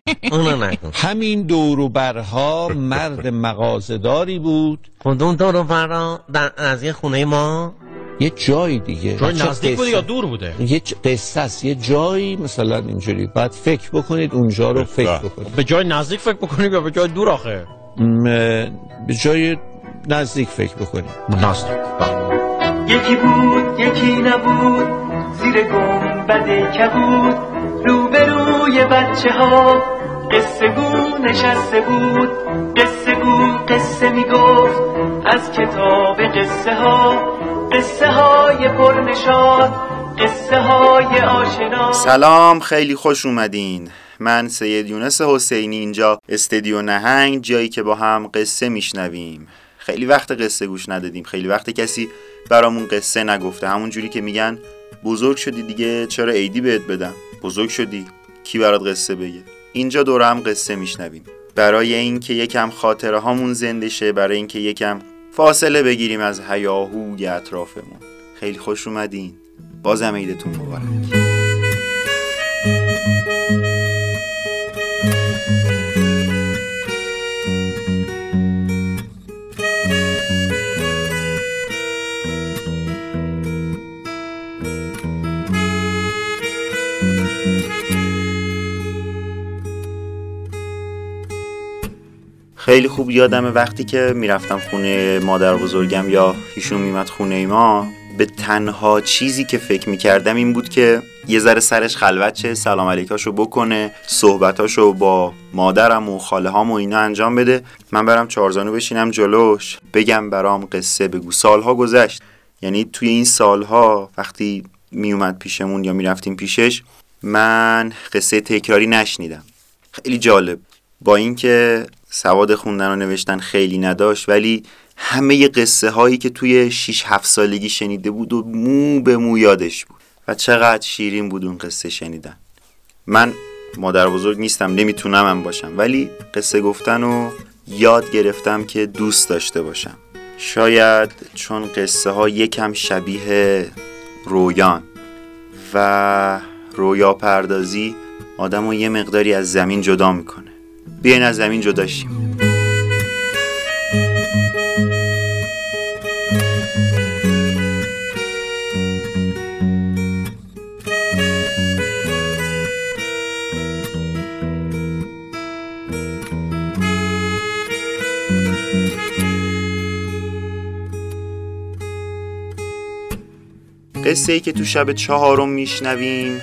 اونو نکن. همین دوروبرها مرد مغازه‌داری بود. کدوم دوروبرها؟ از یه خونه ما؟ یه جای دیگه. جای نزدیک بوده یا دور بوده؟ یه قصه است، یه جایی مثلا اینجوری. بعد فکر بکنید اونجا رو فکر بکنید. به جای نزدیک فکر بکنید یا به جای دور آخه؟ به جای نزدیک فکر بکنید. نزدیک. یکی بود یکی نبود، زیر گنبد کبود، روبروی بچه ها قصه گو نشسته بود. قصه گو قصه میگفت از کتاب قصه ها، قصه های پرنشاط، قصه های آشنا. سلام، خیلی خوش اومدین. من سید یونس حسینی، اینجا استدیو نهنگ، جایی که با هم قصه میشنویم. خیلی وقت قصه گوش ندادیم، خیلی وقت کسی برامون قصه نگفته. همون جوری که میگن بزرگ شدی دیگه چرا عیدی بهت بدم؟ بزرگ شدی کی برات قصه بگه؟ اینجا دور هم قصه میشنویم برای اینکه یکم خاطره هامون زنده شه، برای اینکه یکم فاصله بگیریم از هیاهوی اطرافمون. خیلی خوش اومدین، بازم عیدتون مبارک. خیلی خوب یادمه وقتی که میرفتم خونه مادر بزرگم یا ایشون میمد خونه ما، به تنها چیزی که فکر میکردم این بود که یه ذره سرش خلوت شه، سلام علیکاشو بکنه، صحبتاشو با مادرم و خاله هام و اینا انجام بده، من برم چهارزانو بشینم جلوش بگم برام قصه بگو. سالها گذشت، یعنی توی این سالها وقتی میومد پیشمون یا میرفتیم پیشش من قصه تکراری نشنیدم. خیلی جالب، با اینکه سواد خوندن و نوشتن خیلی نداشت ولی همه قصه هایی که توی 6-7 سالگی شنیده بود و مو به مو یادش بود و چقدر شیرین بود اون قصه شنیدن. من مادر بزرگ نیستم، نمیتونم هم باشم، ولی قصه گفتن رو یاد گرفتم که دوست داشته باشم. شاید چون قصه ها یکم شبیه رویان و رویا پردازی آدم رو یه مقداری از زمین جدا میکنه. بیاین از زمین جدا شیم. قصه ای که تو شب 4 میشنویم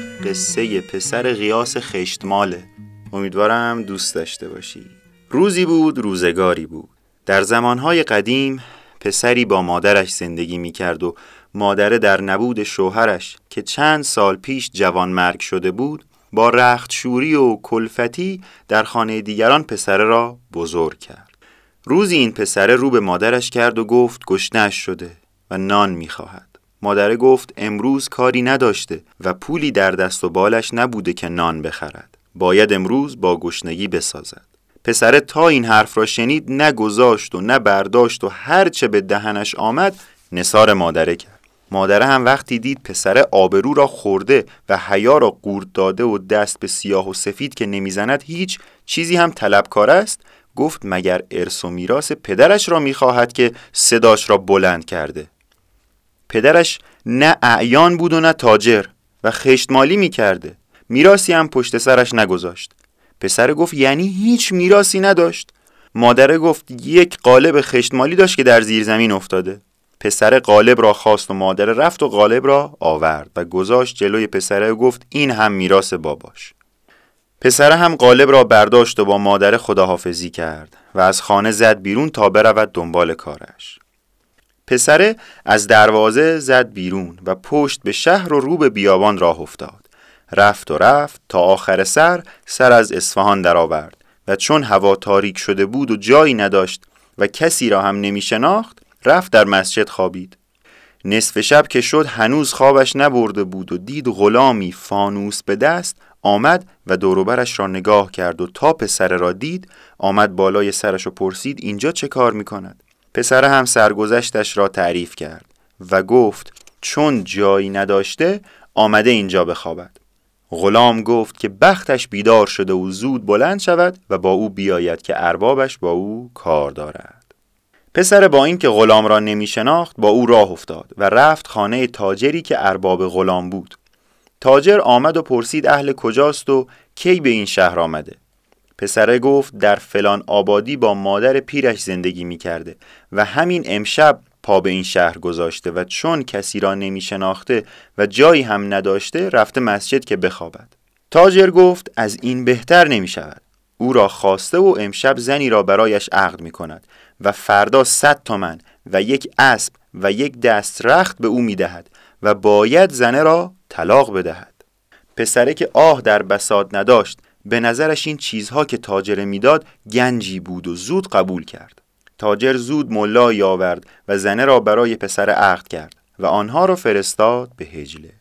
قصه پسر غیاث خشتماله. امیدوارم دوست داشته باشی. روزی بود روزگاری بود. در زمانهای قدیم پسری با مادرش زندگی میکرد و مادره در نبود شوهرش که چند سال پیش جوان مرگ شده بود با رختشوری و کلفتی در خانه دیگران پسره را بزرگ کرد. روزی این پسره رو به مادرش کرد و گفت گشنه‌اش شده و نان میخواهد. مادره گفت امروز کاری نداشته و پولی در دست و بالش نبوده که نان بخرد. باید امروز با گشنگی بسازد. پسره تا این حرف را شنید نه گذاشت و نه برداشت و هر چه به دهنش آمد نثار مادره کرد. مادره هم وقتی دید پسره آبرو را خورده و حیا را قورت داده و دست به سیاه و سفید که نمیزند هیچ چیزی هم طلبکار است، گفت مگر ارث و میراث پدرش را میخواهد که صداش را بلند کرده. پدرش نه اعیان بود و نه تاجر و خشتمالی میکرده، میراثی هم پشت سرش نگذاشت. پسر گفت یعنی هیچ میراثی نداشت؟ مادر گفت یک قالب خشتمالی داشت که در زیر زمین افتاده. پسر قالب را خواست و مادر رفت و قالب را آورد و گذاشت جلوی پسر گفت این هم میراث باباش. پسر هم قالب را برداشت و با مادر خداحافظی کرد و از خانه زد بیرون تا برود دنبال کارش. پسر از دروازه زد بیرون و پشت به شهر و رو به بیابان راه افتاد. رفت و رفت تا آخر سر از اصفهان در آورد و چون هوا تاریک شده بود و جایی نداشت و کسی را هم نمی شناخت رفت در مسجد خوابید. نصف شب که شد هنوز خوابش نبرده بود و دید غلامی فانوس به دست آمد و دوروبرش را نگاه کرد و تا پسر را دید آمد بالای سرش و پرسید اینجا چه کار می کند؟ پسر هم سرگذشتش را تعریف کرد و گفت چون جایی نداشته آمده اینجا بخوابد. غلام گفت که بختش بیدار شده و زود بلند شود و با او بیاید که اربابش با او کار دارد. پسر با این که غلام را نمی شناخت با او راه افتاد و رفت خانه تاجری که ارباب غلام بود. تاجر آمد و پرسید اهل کجاست و کی به این شهر آمده. پسره گفت در فلان آبادی با مادر پیرش زندگی می کرده و همین امشب پا به این شهر گذاشته و چون کسی را نمی شناخته و جایی هم نداشته رفته مسجد که بخوابد. تاجر گفت از این بهتر نمی شود. او را خواسته و امشب زنی را برایش عقد می کند و فردا 100 تومن و یک اسب و یک دست رخت به او می دهد و باید زنه را طلاق بدهد. پسره که آه در بساط نداشت، به نظرش این چیزها که تاجر میداد گنجی بود و زود قبول کرد. تاجر زود ملایی آورد و زنه را برای پسر عقد کرد و آنها را فرستاد به حجله.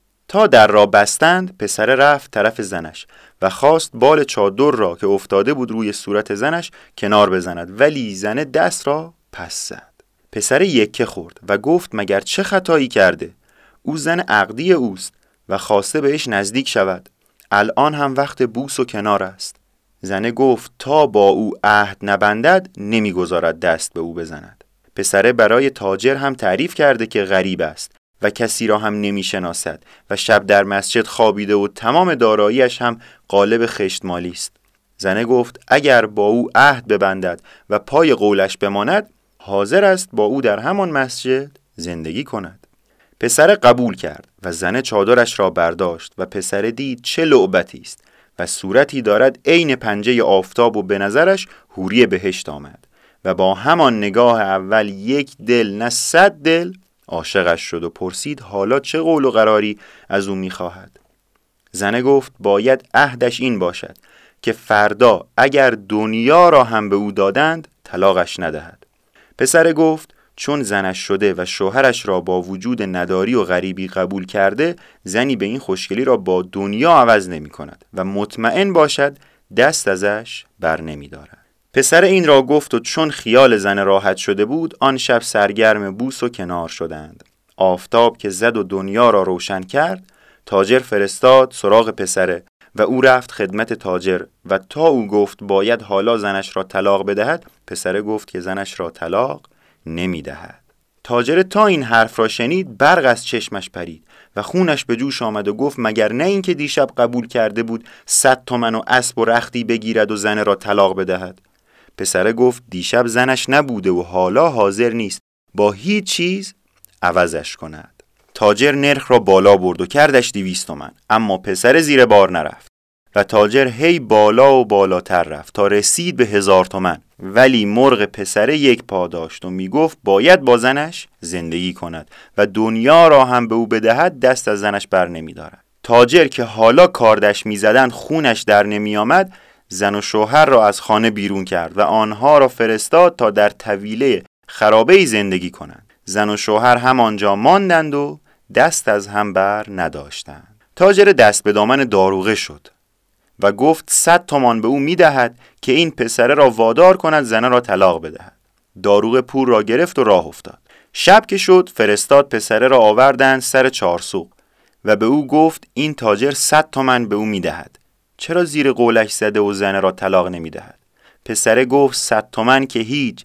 تا در را بستند پسر رفت طرف زنش و خواست بال چادر را که افتاده بود روی صورت زنش کنار بزند، ولی زنه دست را پس زد. پسر یکه خورد و گفت مگر چه خطایی کرده؟ او زن عقدی اوست و خواسته بهش نزدیک شود. الان هم وقت بوس و کنار است. زنه گفت تا با او عهد نبندد نمیگذارد دست به او بزند. پسره برای تاجر هم تعریف کرده که غریب است و کسی را هم نمیشناسد و شب در مسجد خوابیده و تمام داراییش هم قالب خشتمالی است. زنه گفت اگر با او عهد ببندد و پای قولش بماند حاضر است با او در همان مسجد زندگی کند. پسر قبول کرد و زنه چادرش را برداشت و پسر دید چه لعبتی است و صورتی دارد عین پنجه آفتاب و به نظرش حوری بهشت آمد و با همان نگاه اول یک دل نه 100 دل عاشقش شد و پرسید حالا چه قول و قراری از او می‌خواهد. زنه گفت باید عهدش این باشد که فردا اگر دنیا را هم به او دادند طلاقش ندهد. پسر گفت چون زنش شده و شوهرش را با وجود نداری و غریبی قبول کرده، زنی به این خوشگلی را با دنیا عوض نمی کند و مطمئن باشد دست ازش بر نمی دارد. پسر این را گفت و چون خیال زن راحت شده بود آن شب سرگرم بوس و کنار شدند. آفتاب که زد و دنیا را روشن کرد، تاجر فرستاد سراغ پسره و او رفت خدمت تاجر و تا او گفت باید حالا زنش را طلاق بدهد، پسره گفت که زنش را طلاق نمی دهد. تاجر تا این حرف را شنید برق از چشمش پرید و خونش به جوش آمد و گفت مگر نه این که دیشب قبول کرده بود 100 تومن و اسب و رختی بگیرد و زن را طلاق بدهد؟ پسره گفت دیشب زنش نبوده و حالا حاضر نیست با هیچ چیز عوضش کند. تاجر نرخ را بالا برد و کردش 200 تومن، اما پسر زیر بار نرفت و تاجر هی بالا و بالاتر رفت تا رسید به 1000 تومن، ولی مرغ پسره یک پا داشت و میگفت باید با زنش زندگی کند و دنیا را هم به او بدهد دست از زنش بر نمی دارد. تاجر که حالا کاردش میزدند خونش در نمی آمد، زن و شوهر را از خانه بیرون کرد و آنها را فرستاد تا در طویله خرابه‌ای زندگی کنند. زن و شوهر همانجا ماندند و دست از هم بر نداشتند. تاجر دست به دامن داروغه شد و گفت 100 تومان به او میدهد که این پسره را وادار کند زنه را طلاق بدهد. داروغه پول را گرفت و راه افتاد. شب که شد فرستاد پسره را آوردند سر چارسوق و به او گفت این تاجر 100 تومان به او میدهد، چرا زیر قولش زده و زنه را طلاق نمیدهد؟ پسره گفت 100 تومان که هیچ،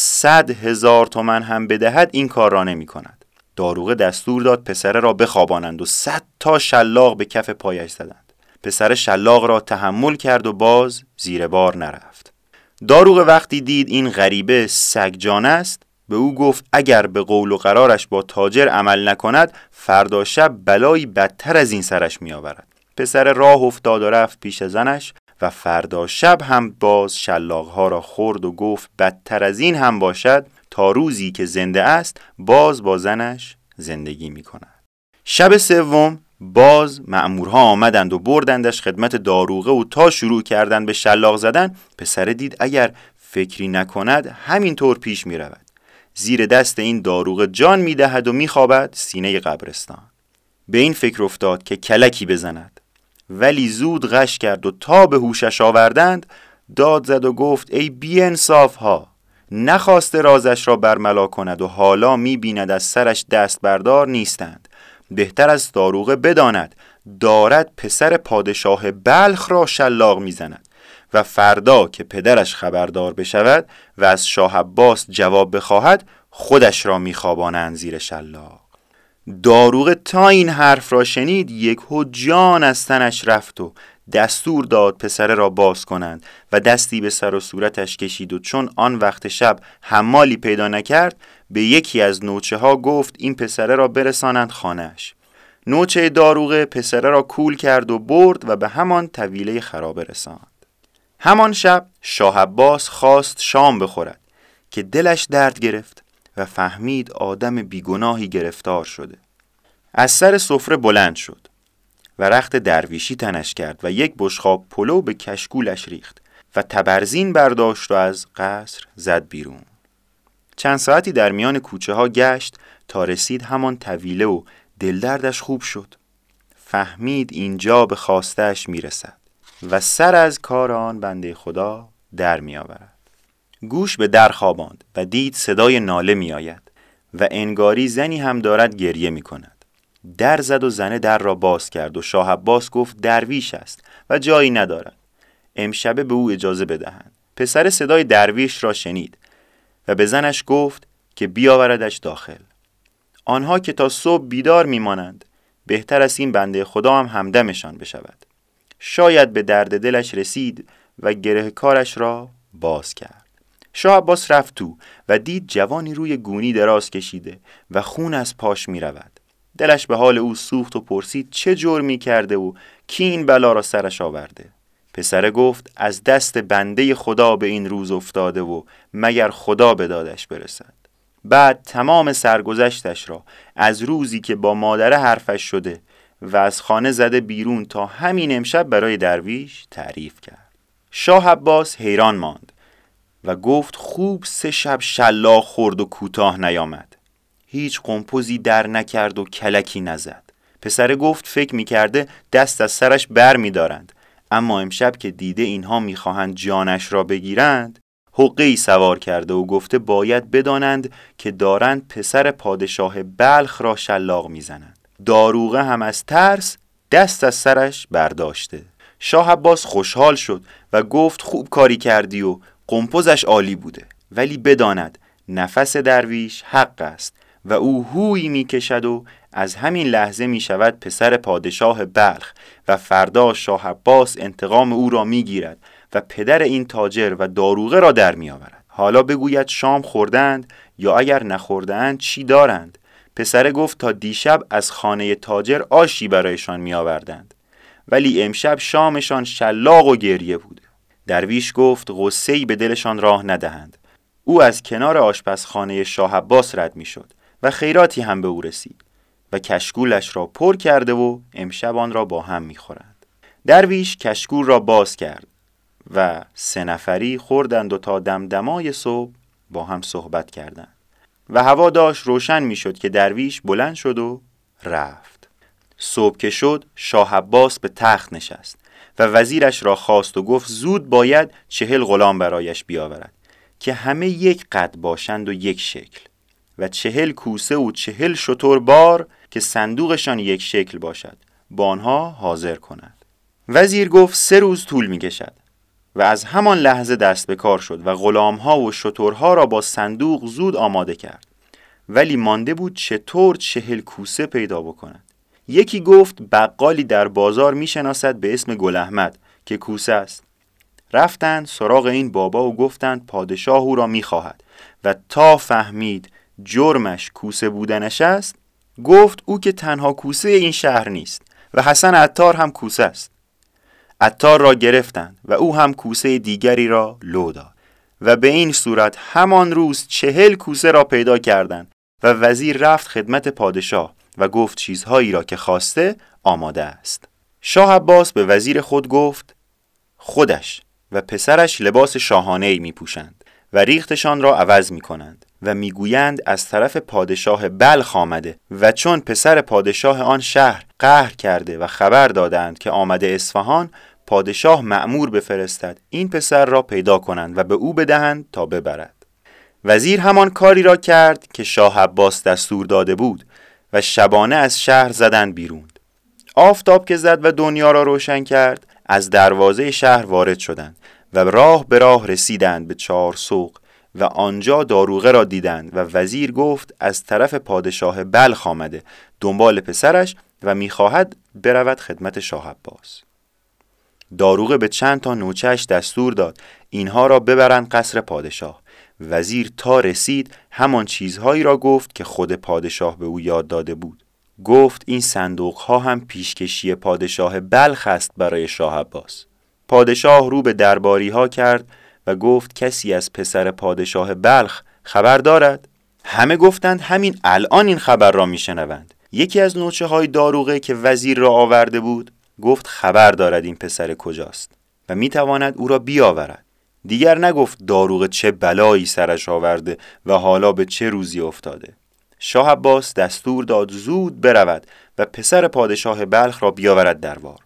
100,000 تومان هم بدهد این کار را نمی کند. داروغه دستور داد پسره را بخوابانند و 100 تا شلاق به کف پایش زدند. پسر شلاق را تحمل کرد و باز زیر بار نرفت. داروغه وقتی دید این غریبه سگجان است به او گفت اگر به قول و قرارش با تاجر عمل نکند فردا شب بلایی بدتر از این سرش می آورد. پسر راه افتاد و رفت پیش زنش و فردا شب هم باز شلاقها را خورد و گفت بدتر از این هم باشد تا روزی که زنده است باز با زنش زندگی می کند. شب سوم باز مأمورها آمدند و بردندش خدمت داروغه و تا شروع کردند به شلاق زدن پسر دید اگر فکری نکند همینطور پیش می رود. زیر دست این داروغه جان می دهد و می خوابد سینه قبرستان. به این فکر افتاد که کلکی بزند، ولی زود غش کرد و تا به هوشش آوردند داد زد و گفت ای بی انصاف ها، نخواسته رازش را برملا کند و حالا می بیند از سرش دست بردار نیستند. بهتر از داروغه بداند دارد پسر پادشاه بلخ را شلاق میزند و فردا که پدرش خبردار بشود و از شاه عباس جواب بخواهد خودش را میخوابانند زیر شلاق. داروغه تا این حرف را شنید یکهو جان از تنش رفت و دستور داد پسره را باز کنند و دستی به سر و صورتش کشید و چون آن وقت شب حمالی پیدا نکرد به یکی از نوچه ها گفت این پسره را برسانند خانه‌اش. نوچه داروغه پسره را کول کرد و برد و به همان طویله خرابه رساند. همان شب شاه عباس خواست شام بخورد که دلش درد گرفت و فهمید آدم بیگناهی گرفتار شده. از سر سفره بلند شد و رخت درویشی تنش کرد و یک بشقاب پلو به کشکولش ریخت و تبرزین برداشت و از قصر زد بیرون. چند ساعتی در میان کوچه ها گشت تا رسید همان طویله و دلدردش خوب شد. فهمید اینجا به خواسته‌اش میرسد و سر از کار آن بنده خدا در می آورد. گوش به در خواباند و دید صدای ناله می آید و انگاری زنی هم دارد گریه می کند. در زد و زنه در را باز کرد و شاه عباس گفت درویش است و جایی ندارد، امشبه به او اجازه بدهند. پسر صدای درویش را شنید و به زنش گفت که بیاوردش داخل. آنها که تا صبح بیدار می مانند، بهتر است این بنده خدا هم همدمشان بشود. شاید به درد دلش رسید و گره کارش را باز کرد. شاه عباس رفت تو و دید جوانی روی گونی دراز کشیده و خون از پاش می رود. دلش به حال او سوخت و پرسید چه جرمی کرده و کی این بلا را سرش آورده. پسره گفت از دست بنده خدا به این روز افتاده و مگر خدا به دادش برسد. بعد تمام سرگذشتش را از روزی که با مادره حرفش شده و از خانه زده بیرون تا همین امشب برای درویش تعریف کرد. شاه عباس حیران ماند و گفت خوب 3 شب شلاق خورد و کوتاه نیامد. هیچ قمپوزی در نکرد و کلکی نزد. پسره گفت فکر میکرده دست از سرش بر میدارند، اما امشب که دیده اینها میخواهند جانش را بگیرند حقه‌ای سوار کرده و گفته باید بدانند که دارند پسر پادشاه بلخ را شلاق میزنند. داروغه هم از ترس دست از سرش برداشته. شاه عباس خوشحال شد و گفت خوب کاری کردی و قمپوزش عالی بوده، ولی بداند نفس درویش حق است و او هوی میکشد و از همین لحظه میشود پسر پادشاه بلخ و فردا شاه عباس انتقام او را میگیرد و پدر این تاجر و داروغه را در میآورد. حالا بگوید شام خوردند یا اگر نخوردند چی دارند. پسره گفت تا دیشب از خانه تاجر آشی برایشان میآوردند، ولی امشب شامشان شلاق و گریه بود. درویش گفت غصه‌ای به دلشان راه ندهند. او از کنار آشپزخانه شاه عباس رد میشد و خیراتی هم به او رسید و کشکولش را پر کرده و امشب آن را با هم میخورند. درویش کشکول را باز کرد و 3 نفری خوردند و تا دمدمای صبح با هم صحبت کردند و هوا داشت روشن میشد که درویش بلند شد و رفت. صبح که شد شاه عباس به تخت نشست و وزیرش را خواست و گفت زود باید 40 غلام برایش بیاورد که همه یک قد باشند و یک شکل و 40 کوسه و 40 شتر بار که صندوقشان یک شکل باشد با آنها حاضر کند. وزیر گفت 3 روز طول می کشد و از همان لحظه دست به کار شد و غلامها و شترها را با صندوق زود آماده کرد، ولی مانده بود چطور 40 کوسه پیدا بکند. یکی گفت بقالی در بازار می شناسد به اسم گل احمد که کوسه است. رفتند سراغ این بابا و گفتند پادشاه او را می خواهد و تا فهمید جرمش کوسه بودنش است گفت او که تنها کوسه این شهر نیست و حسن عطار هم کوسه است. عطار را گرفتند و او هم کوسه دیگری را لو داد و به این صورت همان روز 40 کوسه را پیدا کردند و وزیر رفت خدمت پادشاه و گفت چیزهایی را که خواسته آماده است. شاه عباس به وزیر خود گفت خودش و پسرش لباس شاهانه‌ای می‌پوشند و ریختشان را عوض می‌کنند و می‌گویند از طرف پادشاه بلخ آمده و چون پسر پادشاه آن شهر قهر کرده و خبر دادند که آمده اصفهان، پادشاه مأمور بفرستد این پسر را پیدا کنند و به او بدهند تا ببرد. وزیر همان کاری را کرد که شاه عباس دستور داده بود و شبانه از شهر زدند بیرون. آفتاب که زد و دنیا را روشن کرد، از دروازه شهر وارد شدند و راه به راه رسیدند به چهارسوق و آنجا داروغه را دیدند و وزیر گفت از طرف پادشاه بلخ آمده دنبال پسرش و میخواهد برود خدمت شاه عباس. داروغه به چند تا نوچه‌اش دستور داد اینها را ببرند قصر پادشاه. وزیر تا رسید همان چیزهایی را گفت که خود پادشاه به او یاد داده بود. گفت این صندوقها هم پیشکشی پادشاه بلخ است برای شاه عباس. پادشاه رو به درباری ها کرد و گفت کسی از پسر پادشاه بلخ خبر دارد؟ همه گفتند همین الان این خبر را میشنوند. یکی از نوچه های داروغه که وزیر را آورده بود گفت خبر دارد این پسر کجاست و میتواند او را بیاورد. دیگر نگفت داروغه چه بلایی سرش آورده و حالا به چه روزی افتاده. شاه عباس دستور داد زود برود و پسر پادشاه بلخ را بیاورد دربار.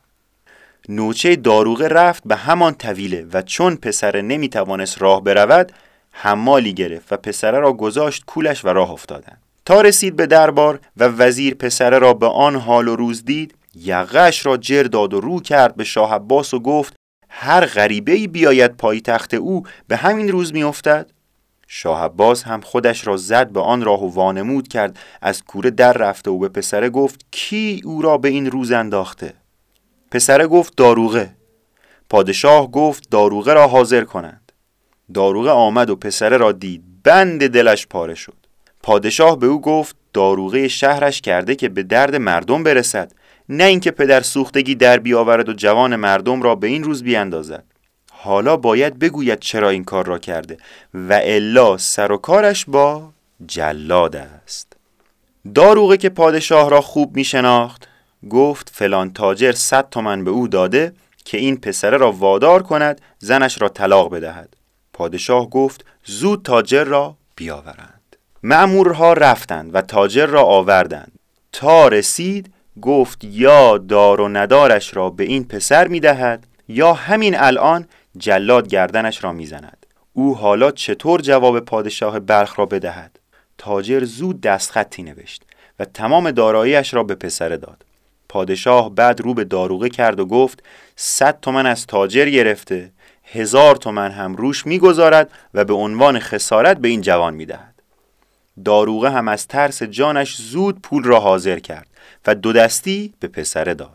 نوچه داروغه رفت به همان طویله و چون پسر نمیتوانست راه برود حمالی گرفت و پسر را گذاشت کولش و راه افتادند. تا رسید به دربار و وزیر پسر را به آن حال و روز دید، یقه‌اش را جر داد و رو کرد به شاه عباس و گفت هر غریبه‌ای بیاید پای تخت او به همین روز میافتد. شاه عباس هم خودش را زد به آن راه و وانمود کرد از کوره در رفته و به پسره گفت کی او را به این روز انداخته؟ پسره گفت داروغه. پادشاه گفت داروغه را حاضر کنند. داروغه آمد و پسره را دید، بند دلش پاره شد. پادشاه به او گفت داروغه شهرش کرده که به درد مردم برسد، نه اینکه پدر سوختگی در بیاورد و جوان مردم را به این روز بیاندازد. حالا باید بگوید چرا این کار را کرده و الا سر و کارش با جلاد است. داروغه که پادشاه را خوب می شناخت گفت فلان تاجر 100 تومن به او داده که این پسره را وادار کند زنش را طلاق بدهد. پادشاه گفت زود تاجر را بیاورند. مأمورها رفتند و تاجر را آوردند. تا رسید گفت یا دار و ندارش را به این پسر می دهد یا همین الان جلاد گردنش را می زند. او حالا چطور جواب پادشاه بلخ را بدهد؟ تاجر زود دستخطی نوشت و تمام داراییش را به پسر داد. پادشاه بعد رو به داروغه کرد و گفت 100 تومن از تاجر گرفته، 1000 تومن هم روش میگذارد و به عنوان خسارت به این جوان میدهد. داروغه هم از ترس جانش زود پول را حاضر کرد و 2 دستی به پسره داد.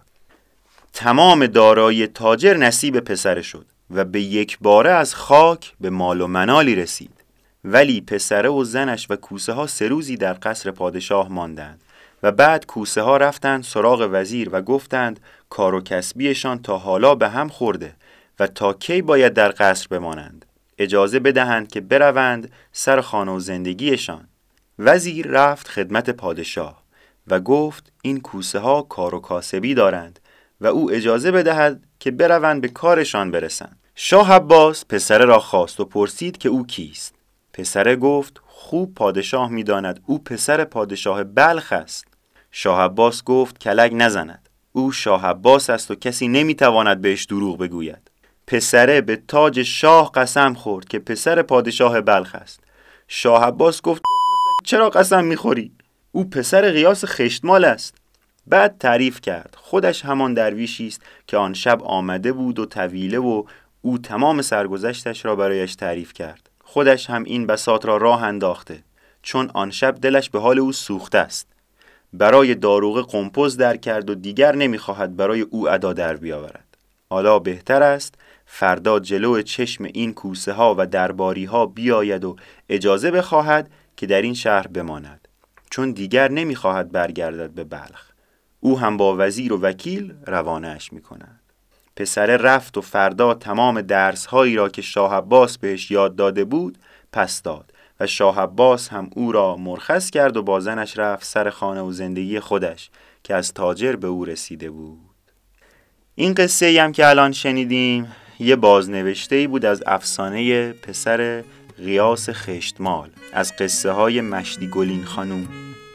تمام دارایی تاجر نصیب پسره شد و به یک باره از خاک به مال و منالی رسید. ولی پسره و زنش و کوسه ها 3 روزی در قصر پادشاه ماندند و بعد کوسه ها رفتند سراغ وزیر و گفتند کار و کسبیشان تا حالا به هم خورده و تا کی باید در قصر بمانند؟ اجازه بدهند که بروند سر خانه و زندگیشان. وزیر رفت خدمت پادشاه و گفت این کوسه ها کار و کاسبی دارند و او اجازه بدهد که بروند به کارشان برسند. شاه عباس پسره را خواست و پرسید که او کیست. پسره گفت خوب پادشاه می‌داند او پسر پادشاه بلخ است. شاه عباس گفت کلک نزند، او شاه عباس است و کسی نمیتواند بهش دروغ بگوید. پسره به تاج شاه قسم خورد که پسر پادشاه بلخ است. شاه عباس گفت چرا قسم میخوری؟ او پسر غیاث خشتمال است. بعد تعریف کرد خودش همان درویشی است که آن شب آمده بود و طویله و او تمام سرگذشتش را برایش تعریف کرد. خودش هم این بساط را راه انداخته چون آن شب دلش به حال او سوخته است. برای داروغه قمپوز در کرد و دیگر نمیخواهد برای او ادا در بیاورد. حالا بهتر است فردا جلو چشم این کوسه ها و درباری ها بیاید و اجازه بخواهد که در این شهر بماند چون دیگر نمیخواهد برگردد به بلخ. او هم با وزیر و وکیل روانه‌اش میکند. پسره رفت و فردا تمام درس هایی را که شاه عباس بهش یاد داده بود پس داد و شاه عباس هم او را مرخص کرد و با زنش رفت سر خانه و زندگی خودش که از تاجر به او رسیده بود. این قصه هم که الان شنیدیم یه بازنوشته‌ای بود از افسانه پسر غیاث خشتمال از قصه های مشدی گلین خانوم.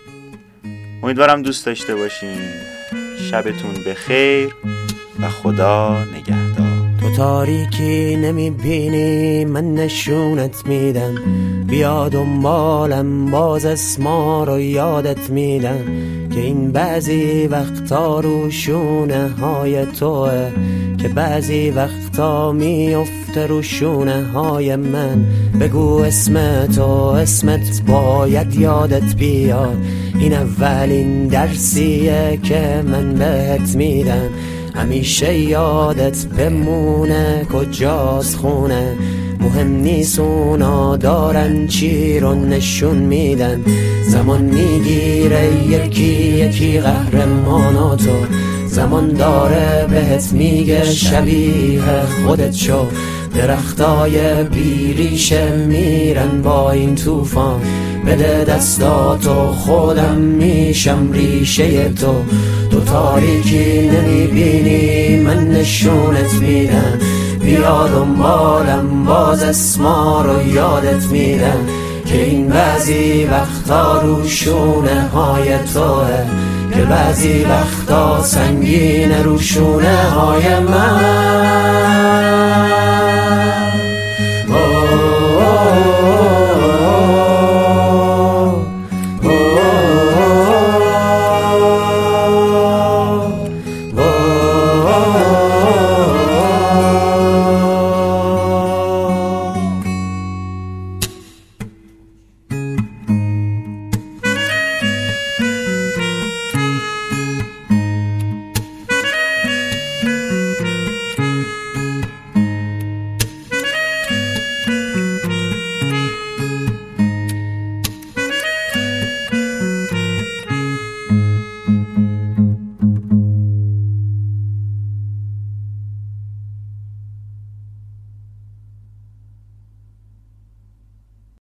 امیدوارم دوست داشته باشین. شبتون بخیر و خدا نگهدار. تاریکی نمیبینی من نشونت میدم، بیا دنبالم باز اسما رو یادت میدم که این بعضی وقتا رو شونه های توه، که بعضی وقتا میفته رو شونه های من. بگو اسمت و اسمت باید یادت بیاد، این اولین درسیه که من بهت میدم، همیشه یادت بمونه کجاست خونه. مهم نیست اونا دارن چی رو نشون میدن، زمان میگیره یکی قهرماناتو، زمان داره بهت میگه شبیه خودت شو. درختای بیریشه میرن با این طوفان، بده دستاتو خودم میشم ریشه تو. تو تاریکی نمیبینی من نشونت میدم، بیا دنبالم باز اسما رو یادت میدم که این بعضی وقتا رو شونه های توه، که بعضی وقتا سنگین رو شونه های من.